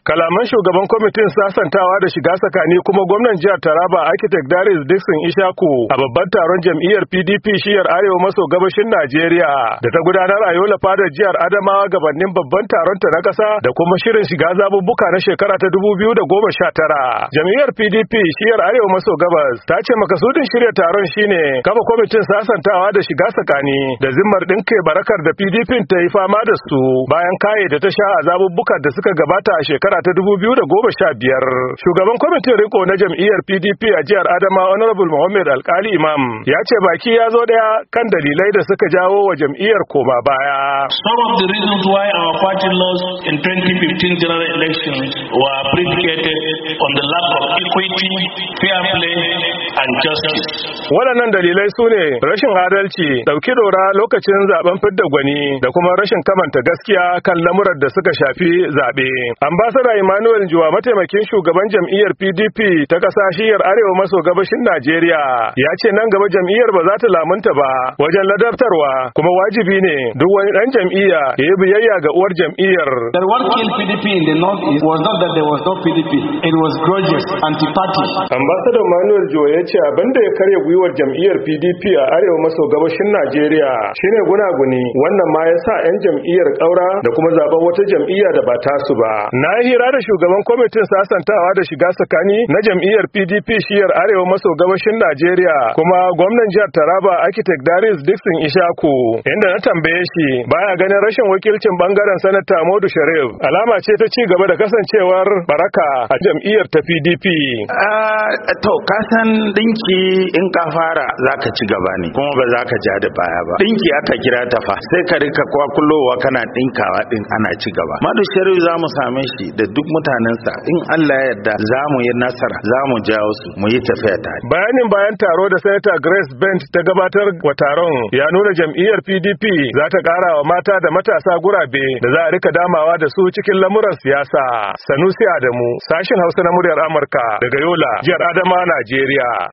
Kalaman shugaban kwamitin sasantawa da shiga tsakani kuma gwamnan jihar Taraba Architect Darius Dixon Ishaku a babban taron jam'iyyar PDP shiyar Arewa maso gabashin Najeriya da ta gudanar a Yola fadar jihar Adamawa gabanin babban taron ta na kasa da kuma shirin shiga zabubbuka na shekara ta 2019. Jam'iyyar PDP shiyar Arewa maso gabas ta ce makasudin shirya taron shine kafa kwamitin sasantawa da shiga tsakani da zimmar ɗinke barakar da PDP ta yi fama da su bayan kaye da ta sha a zabubbukan da suka gabata a shekara ta 2015. Shugaban kwamitin riko na jam'iyyar PDP a jihar Adamawa Honorable Muhammad Alkali Imam ya ce baki ya zo daya kan dalilai da suka jawo wa jam'iyyar koma baya. Some of the reasons why our party lost in 2015 general elections were predicated on the lack of equity, fair play and justice. Waɗannan dalilai su ne rashin adalci, ɗauki dora lokacin zaben fidda gwani da kuma rashin kamanta gaskiya kan lamuran da suka shafi zaɓe. Ambassador Emmanuel Juwa mataimakin shugaban jam'iyyar PDP ta ƙasa shiyar Arewa maso gabashin Najeriya ya ce nan gaba jam'iyyar ba za ta lamunta ba wajen ladabtarwa kuma wajibi ne duk wani ɗan jam'iyya ya yi biyayya ga uwar jam'iyyar. The what killed PDP in the north was not that there was no PDP, it was grudges, anti-party. Ambassador Emmanuel Juwa ya ce abin da ya karya gwiwar jam'iyyar PDP a Arewa maso gabashin Najeriya shine gunaguni wannan ma ya sa 'yan jam'iyyar ƙaura da kuma zaben wata jam'iyya da ba tasu ba. Na hira da shugaban kwamitin sasantawa da shiga tsakani na jam'iyyar PDP shiyar Arewa maso gabashin Najeriya kuma gwamnan jihar Taraba Architect Darius Dixon Ishaku inda na tambaye shi baya ganin rashin wakilcin bangaren sanata Modu Sharif alama ce ta ci gaba da kasancewar baraka a jam'iyyar ta PDP. To kasan dinki in ka fara zaka ci gaba ne kuma ba za ka ja da baya ba. Dinki aka kira ta fa sai ka rika kwakulowa kana dinkawa din ana ci gaba. Modu Sharif za mu same shi da duk mutanensa in Allah ya yarda za mu yi nasara za mu jawo su mu yi tafiya tare. Bayanin bayan taro da Senator Grace Bent ta gabatar wa taron ya nuna jam'iyyar PDP za ta ƙara wa mata da matasa gurabe da za a rika damawa da su cikin lamuran siyasa. Sanusi Adamu, sashin Hausa na muryar Amurka daga Yola, jihar Adamawa, Najeriya.